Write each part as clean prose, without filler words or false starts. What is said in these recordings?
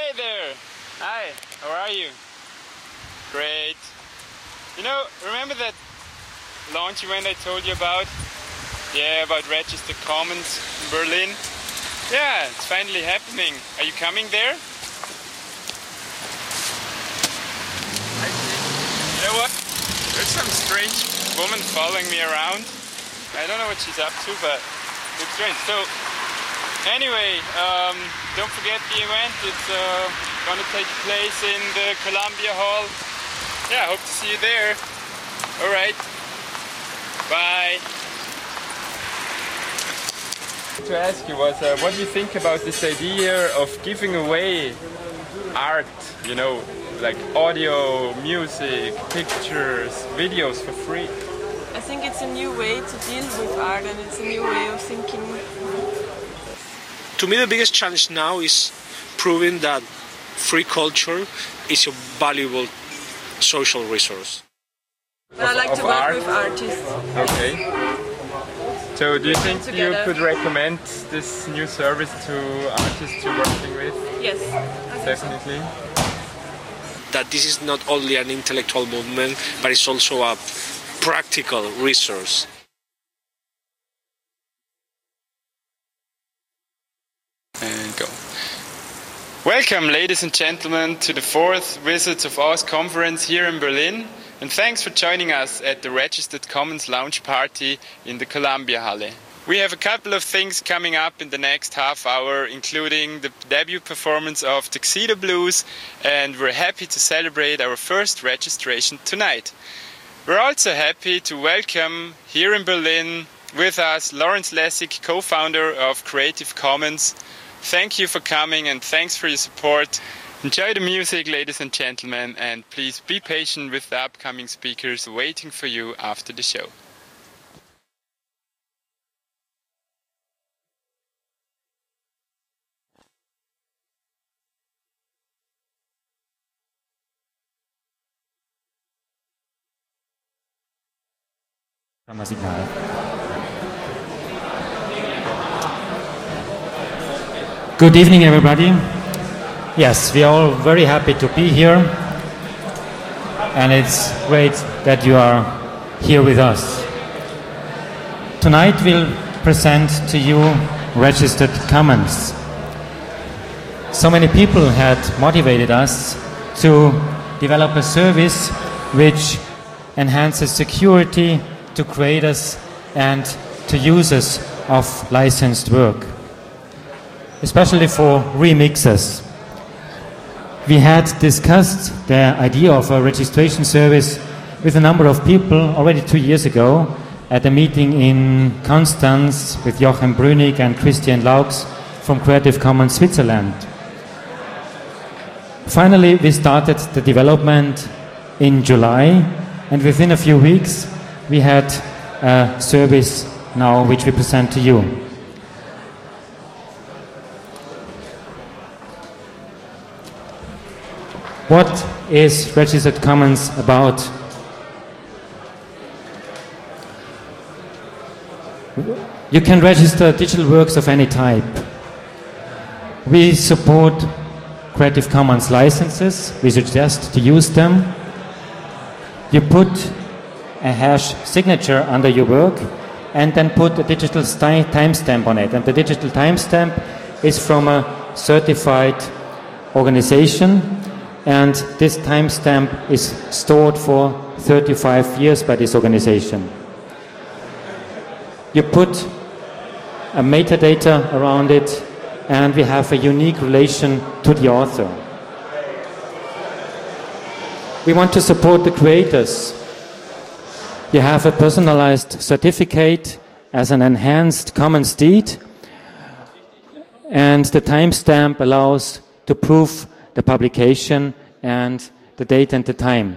Hey there! Hi, how are you? Great. You know, remember that launch event I told you about? Yeah, about Registered Commons in Berlin? Yeah, it's finally happening. Are you coming there? You know what? There's some strange woman following me around. I don't know what she's up to, but it's strange. So, anyway, don't forget the event. It's gonna take place in the Columbia Hall. Yeah, hope to see you there. Alright. Bye. To ask you was, what do you think about this idea of giving away art, you know, like audio, music, pictures, videos for free? I think it's a new way to deal with art, and it's a new way of thinking. To me, the biggest challenge now is proving that free culture is a valuable social resource. I like to work with artists. Okay. So do you think you could recommend this new service to artists you're working with? Yes. Definitely. That this is not only an intellectual movement, but it's also a practical resource. And go. Welcome, ladies and gentlemen, to the 4th Wizards of Oz conference here in Berlin. And thanks for joining us at the Registered Commons launch party in the Columbia Halle. We have a couple of things coming up in the next half hour, including the debut performance of Tuxedo Blues, and we're happy to celebrate our first registration tonight. We're also happy to welcome here in Berlin with us Lawrence Lessig, co-founder of Creative Commons. Thank you for coming and thanks for your support. Enjoy the music, ladies and gentlemen, and please be patient with the upcoming speakers waiting for you after the show. Good evening, everybody. Yes, we are all very happy to be here, and it's great that you are here with us. Tonight we'll present to you Registered Commons. So many people had motivated us to develop a service which enhances security to creators and to users of licensed work, especially for remixers. We had discussed the idea of a registration service with a number of people already 2 years ago at a meeting in Constance with Jochen Brünig and Christian Laux from Creative Commons Switzerland. Finally, we started the development in July, and within a few weeks we had a service now which we present to you. What is Registered Commons about? You can register digital works of any type. We support Creative Commons licenses. We suggest to use them. You put a hash signature under your work and then put a digital timestamp on it. And the digital timestamp is from a certified organization, and this timestamp is stored for 35 years by this organization. You put a metadata around it, and we have a unique relation to the author. We want to support the creators. You have a personalized certificate as an enhanced commons deed, and the timestamp allows to prove the publication and the date and the time.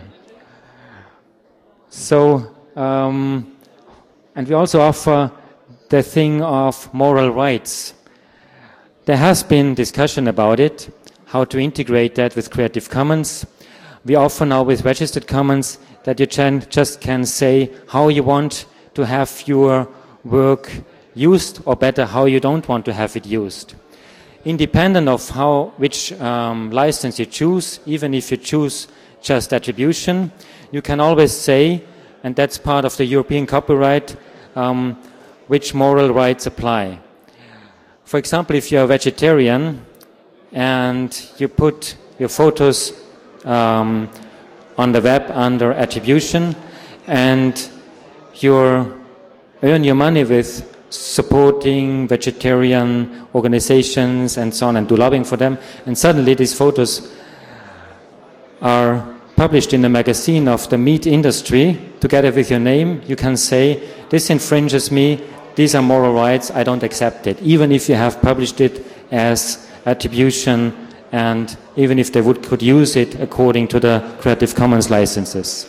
So, and we also offer the thing of moral rights. There has been discussion about it, how to integrate that with Creative Commons. We offer now with Registered Commons that you just can say how you want to have your work used, or better, how you don't want to have it used. independent of which license you choose, even if you choose just attribution, you can always say, and that's part of the European copyright, which moral rights apply. For example, if you're a vegetarian and you put your photos on the web under attribution and you earn your money with supporting vegetarian organizations and so on and do lobbying for them, and suddenly these photos are published in a magazine of the meat industry together with your name, you can say, this infringes me, these are moral rights, I don't accept it, even if you have published it as attribution and even if they could use it according to the Creative Commons licenses.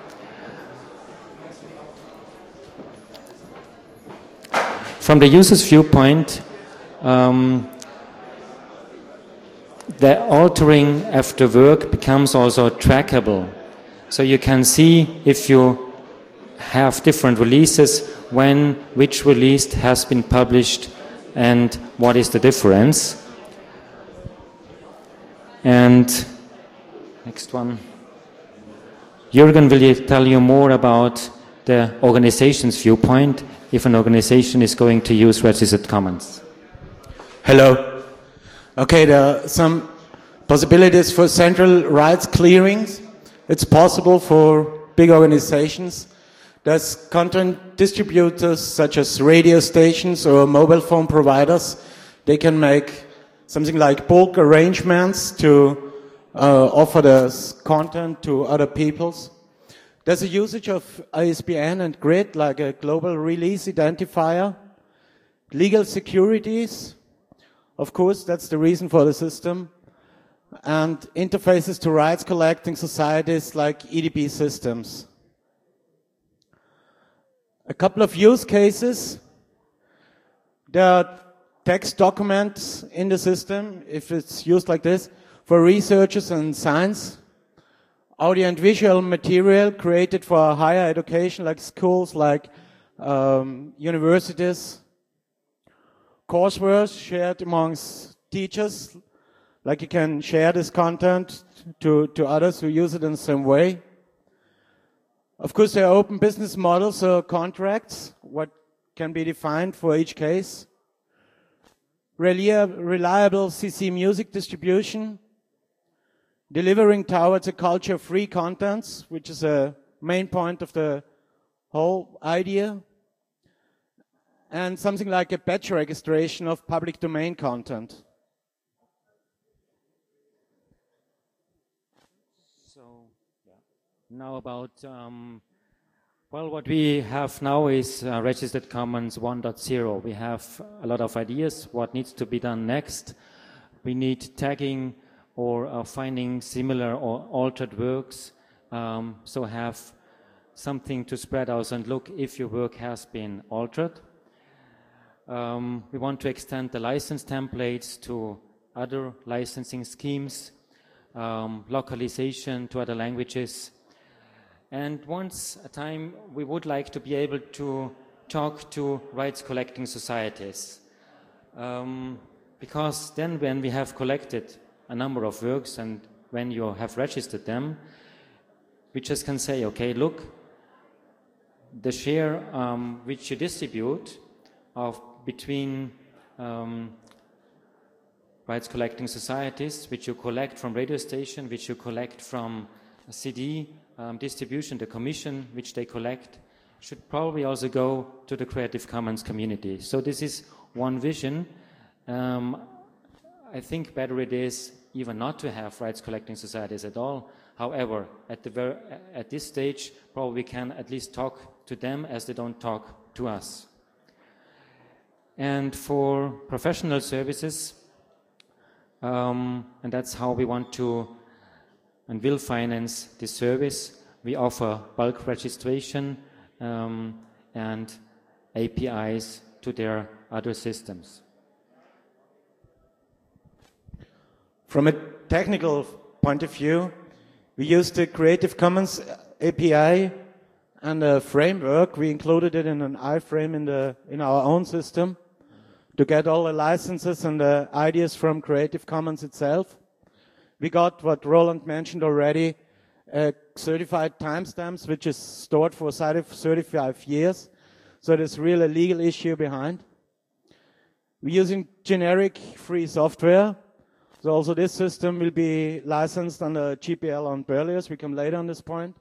From the user's viewpoint, the altering after work becomes also trackable. So you can see if you have different releases, when which release has been published and what is the difference. And next one. Jürgen will tell you more about the organization's viewpoint if an organization is going to use Registered Commons. Hello. Okay, there are some possibilities for central rights clearings. It's possible for big organizations. There's content distributors such as radio stations or mobile phone providers. They can make something like bulk arrangements to offer this content to other peoples. There's a usage of ISBN and GRID, like a global release identifier. Legal securities, of course, that's the reason for the system. And interfaces to rights collecting societies like EDB systems. A couple of use cases. There are text documents in the system, if it's used like this, for researchers and science. Audio and visual material created for higher education, like schools, like universities. Coursework shared amongst teachers, like you can share this content to others who use it in the same way. Of course, there are open business models or contracts, what can be defined for each case. Reliable CC music distribution. Delivering towards a culture of free contents, which is a main point of the whole idea. And something like a batch registration of public domain content. So, now about, well, what we have now is Registered Commons 1.0. We have a lot of ideas, what needs to be done next. We need tagging or finding similar or altered works, so have something to spread out and look if your work has been altered. We want to extend the license templates to other licensing schemes, localization to other languages. And once a time, we would like to be able to talk to rights collecting societies. Because then when we have collected a number of works and when you have registered them, we just can say, okay, look, the share which you distribute of between rights collecting societies, which you collect from radio station, which you collect from CD distribution, the commission which they collect, should probably also go to the Creative Commons community. So this is one vision. I think better it is even not to have rights collecting societies at all. However, at this stage, probably we can at least talk to them as they don't talk to us. And for professional services, and that's how we want to and will finance this service, we offer bulk registration and APIs to their other systems. From a technical point of view, we used the Creative Commons API and a framework. We included it in an iframe in our own system to get all the licenses and the ideas from Creative Commons itself. We got what Roland mentioned already, certified timestamps, which is stored for 35 years. So there's really a legal issue behind. We're using generic free software. So also this system will be licensed under GPL on Berlioz. We come later on this point.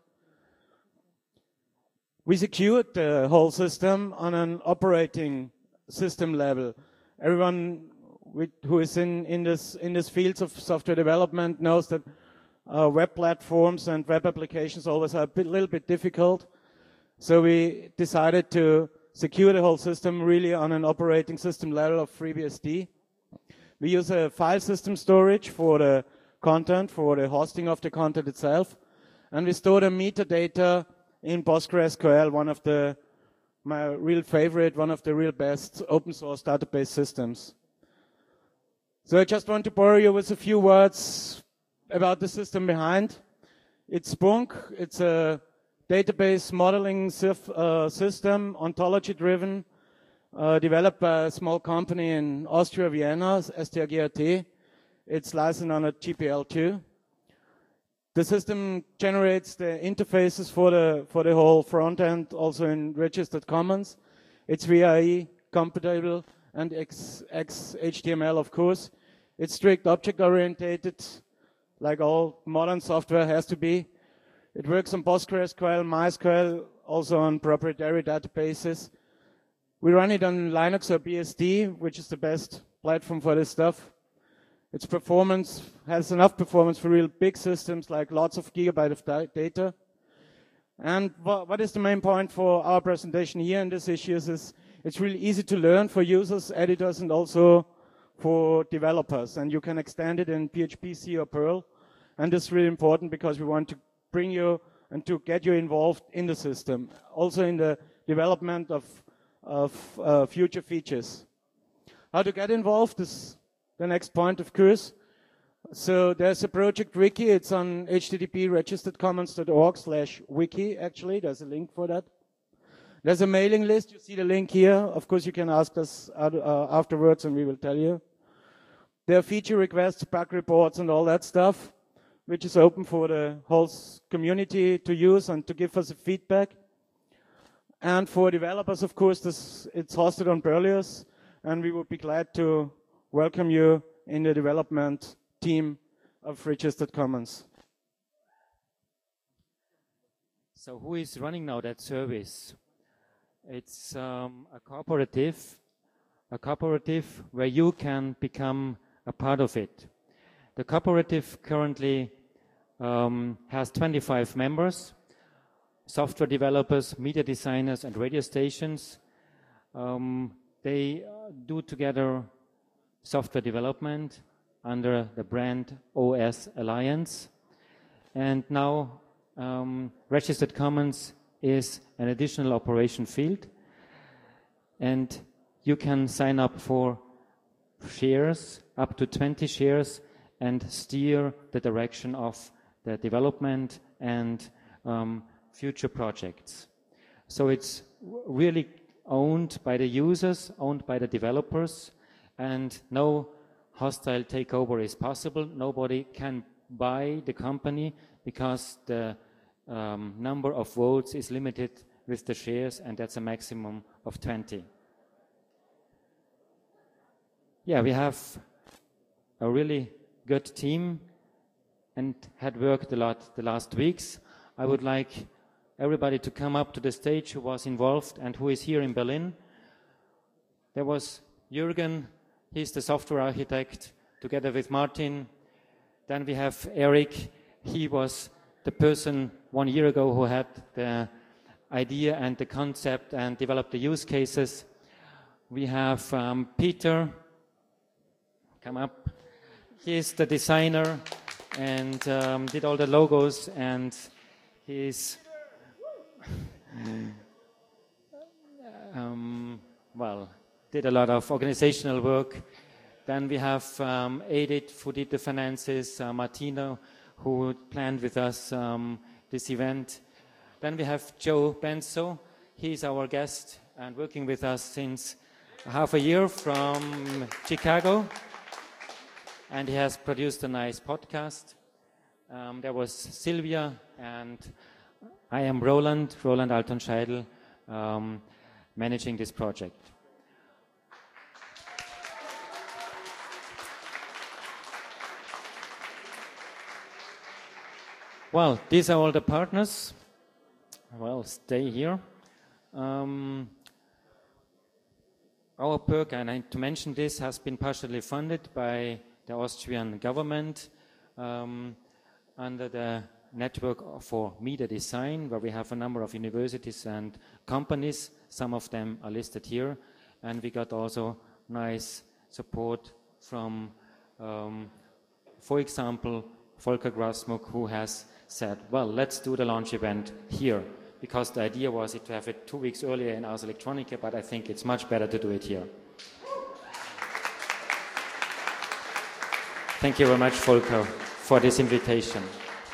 We secured the whole system on an operating system level. Everyone who is in this field of software development knows that web platforms and web applications always are a little bit difficult. So we decided to secure the whole system really on an operating system level of FreeBSD. We use a file system storage for the content, for the hosting of the content itself. And we store the metadata in PostgreSQL, my real favorite, one of the real best open source database systems. So I just want to bore you with a few words about the system behind. It's Spunk. It's a database modeling system, ontology-driven, developed by a small company in Austria, Vienna, STRGAT. It's licensed on a GPL2. The system generates the interfaces for the whole front end, also in registered commons. It's VIE compatible and XHTML, of course. It's strict object orientated, like all modern software has to be. It works on PostgreSQL, MySQL, also on proprietary databases. We run it on Linux or BSD, which is the best platform for this stuff. Its performance has enough performance for real big systems, like lots of gigabytes of data. And what is the main point for our presentation here in this issue is it's really easy to learn for users, editors, and also for developers. And you can extend it in PHP, C, or Perl. And this is really important because we want to bring you and to get you involved in the system, also in the development of future features. How to get involved is the next point, of course. So there's a project wiki. It's on http://registeredcommons.org/wiki, actually. There's a link for that. There's a mailing list. You see the link here. Of course, you can ask us afterwards and we will tell you. There are feature requests, bug reports, and all that stuff, which is open for the whole community to use and to give us a feedback. And for developers, of course, it's hosted on Berlioz, and we would be glad to welcome you in the development team of Registered Commons. So who is running now that service? It's a cooperative where you can become a part of it. The cooperative currently has 25 members, software developers, media designers, and radio stations. They do together software development under the brand OS Alliance. And now Registered Commons is an additional operation field. And you can sign up for shares, up to 20 shares, and steer the direction of the development and future projects. So it's really owned by the users, owned by the developers, and no hostile takeover is possible. Nobody can buy the company because the number of votes is limited with the shares, and that's a maximum of 20. Yeah, we have a really good team and had worked a lot the last weeks. I would like everybody to come up to the stage who was involved and who is here in Berlin. There was Jürgen, he's the software architect, together with Martin. Then we have Eric, he was the person 1 year ago who had the idea and the concept and developed the use cases. We have Peter, come up. He's the designer and did all the logos, and he's did a lot of organizational work. Then we have Edith, who did the finances, Martino, who planned with us this event. Then we have Joe Benso. He's our guest and working with us since half a year from Chicago, and he has produced a nice podcast. There was Sylvia, and I am Roland Alton Scheidel, managing this project. Well, these are all the partners. Well, stay here. Our PERC, and I need to mention this, has been partially funded by the Austrian government under the Network for Media Design, where we have a number of universities and companies. Some of them are listed here. And we got also nice support from, for example, Volker Grasmuck, who has said, well, let's do the launch event here, because the idea was to have it 2 weeks earlier in Ars Electronica, but I think it's much better to do it here. Thank you very much, Volker, for this invitation.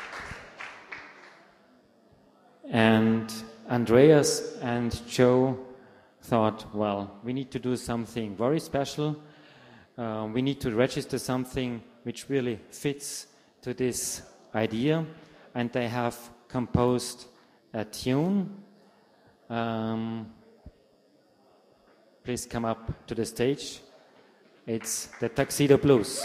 And Andreas and Joe thought, well, we need to do something very special. We need to register something which really fits to this idea. And they have composed a tune. Please come up to the stage. It's the Tuxedo Blues.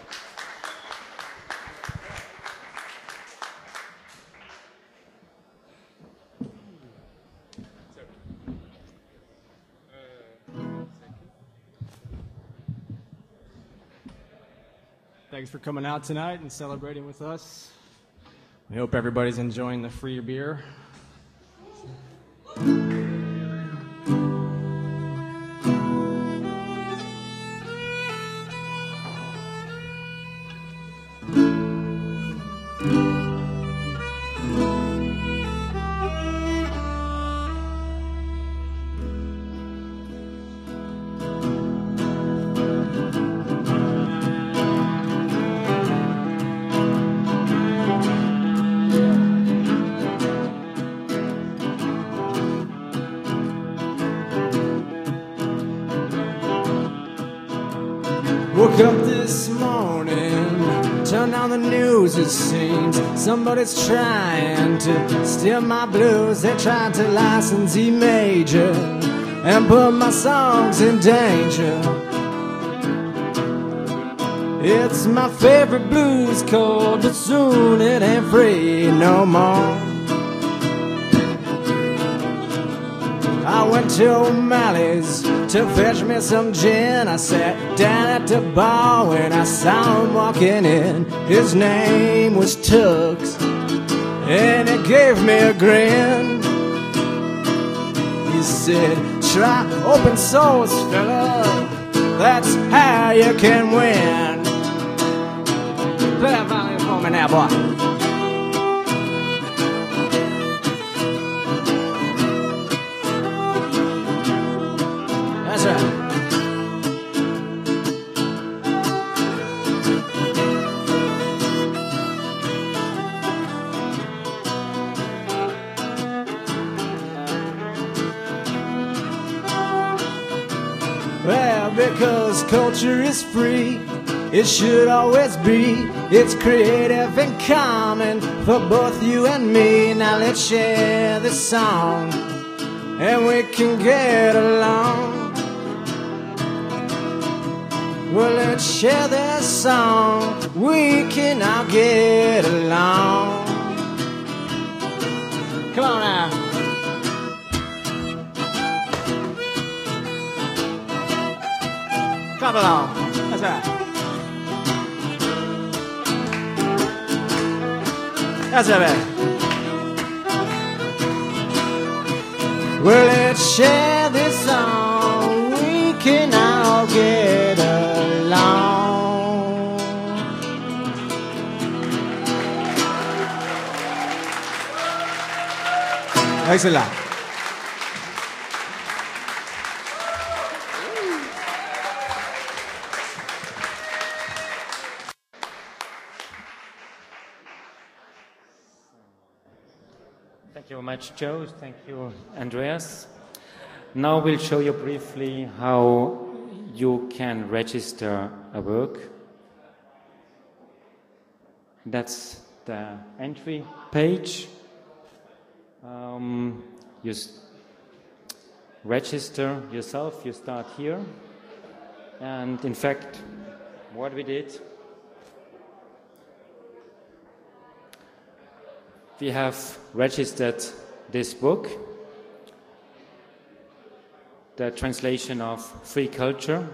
Thanks for coming out tonight and celebrating with us. We hope everybody's enjoying the free beer. Woke up this morning, turned on the news, it seems somebody's trying to steal my blues. They're trying to license E major and put my songs in danger. It's my favorite blues chord, but soon it ain't free no more. I went to O'Malley's to fetch me some gin. I sat down at the bar when I saw him walking in. His name was Tux, and he gave me a grin. He said, try open source, fella, that's how you can win. Play that violin for me now, boy. That's right. Well, because culture is free, it should always be. It's creative and common for both you and me. Now let's share this song and we can get along. Well, let's share this song, we can all get along. Come on now. Clap along. That's right. That's it, man. Well, let's share this song, we can all get along. Thanks a lot. Thank you very much, Joe. Thank you, Andreas. Now we'll show you briefly how you can register a work. That's the entry page. You register yourself, you start here. And in fact, what we did, we have registered this book, the translation of Free Culture.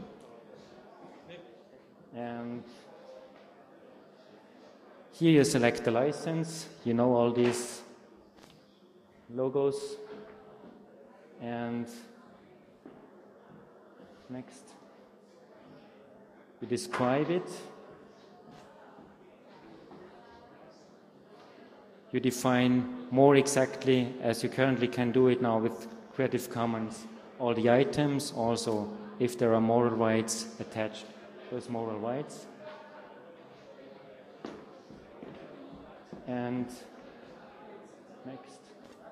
And here you select the license, you know all these logos. And next, you describe it. You define more exactly, as you currently can do it now with Creative Commons, all the items, also if there are moral rights attached, those moral rights. And next,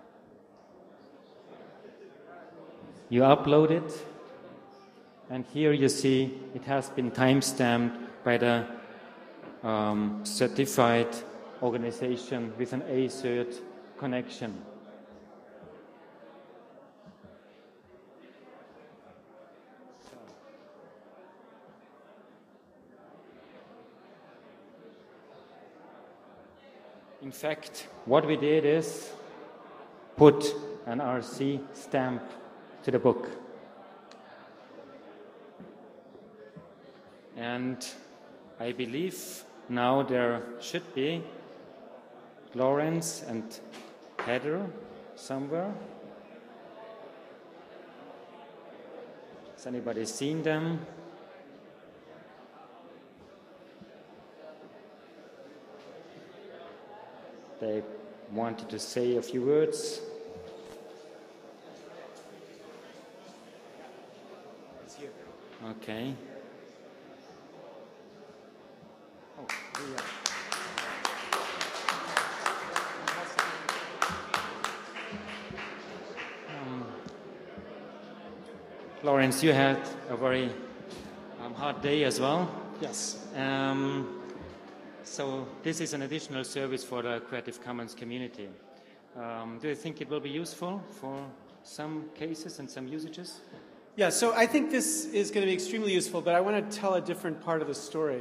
you upload it, and here you see it has been time-stamped by the certified organization with an A-cert connection. In fact, what we did is put an RC stamp to the book. And I believe now there should be Lawrence and Heather somewhere. Has anybody seen them? They wanted to say a few words. It's here. Okay. Oh, here we are. Lawrence, you had a very hard day as well. Yes. So this is an additional service for the Creative Commons community. Do you think it will be useful for some cases and some usages? Yeah, so I think this is going to be extremely useful, but I want to tell a different part of the story.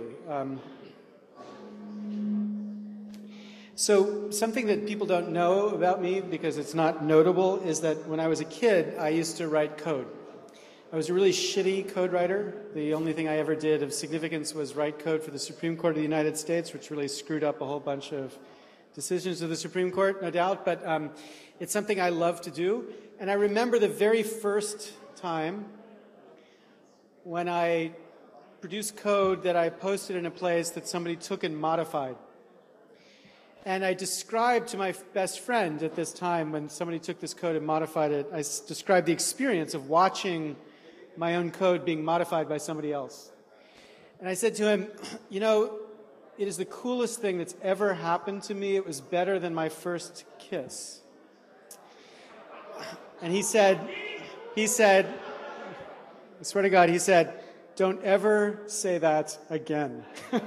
So something that people don't know about me, because it's not notable, is that when I was a kid, I used to write code. I was a really shitty code writer. The only thing I ever did of significance was write code for the Supreme Court of the United States, which really screwed up a whole bunch of decisions of the Supreme Court, no doubt, but it's something I love to do. And I remember the very first time when I produced code that I posted in a place that somebody took and modified. And I described to my best friend at this time, when somebody took this code and modified it, I described the experience of watching my own code being modified by somebody else. And I said to him, you know, it is the coolest thing that's ever happened to me. It was better than my first kiss. And he said, I swear to God, he said, don't ever say that again.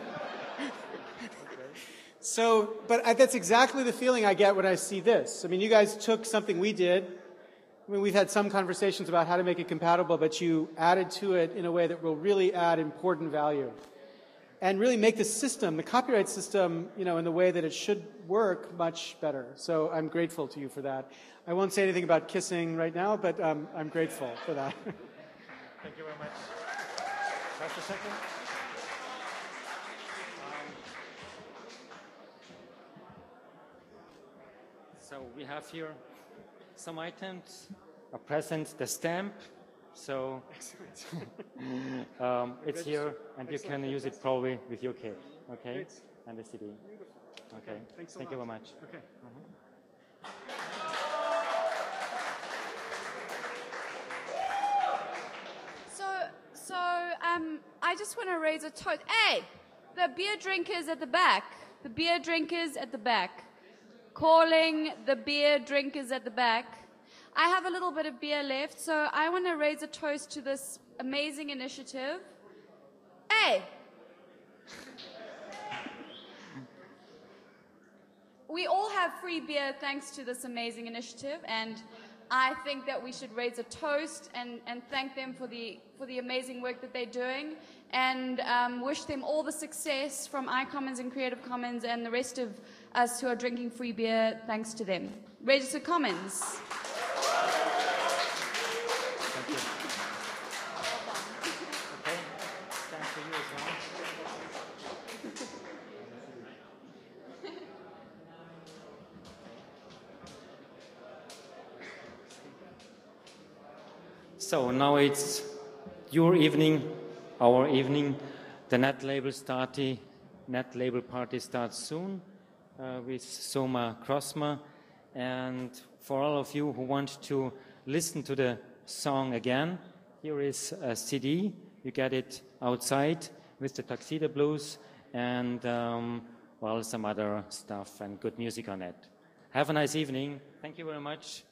So, but that's exactly the feeling I get when I see this. I mean, you guys took something we did. I mean, we've had some conversations about how to make it compatible, but you added to it in a way that will really add important value. And really make the system, the copyright system, you know, in the way that it should work much better. So I'm grateful to you for that. I won't say anything about kissing right now, but I'm grateful for that. Thank you very much. Just a second. So we have here some items, a present, the stamp. So it's here, and you can use it probably with your kid, okay? Great. And the CD. Okay. Thank you very much. Okay. So I just want to raise a toast. Hey, the beer drinkers at the back. The beer drinkers at the back. Calling the beer drinkers at the back. I have a little bit of beer left, so I want to raise a toast to this amazing initiative. Hey! We all have free beer thanks to this amazing initiative, and I think that we should raise a toast and thank them for the amazing work that they're doing, and wish them all the success from iCommons and Creative Commons and the rest of us who are drinking free beer thanks to them. Register Commons. Thank you. Okay, stand for you as well. So now it's your evening, our evening. The net label party starts soon with Soma Krosma. And for all of you who want to listen to the song again, here is a CD. You get it outside with the Tuxedo Blues and, well, some other stuff and good music on it. Have a nice evening. Thank you very much.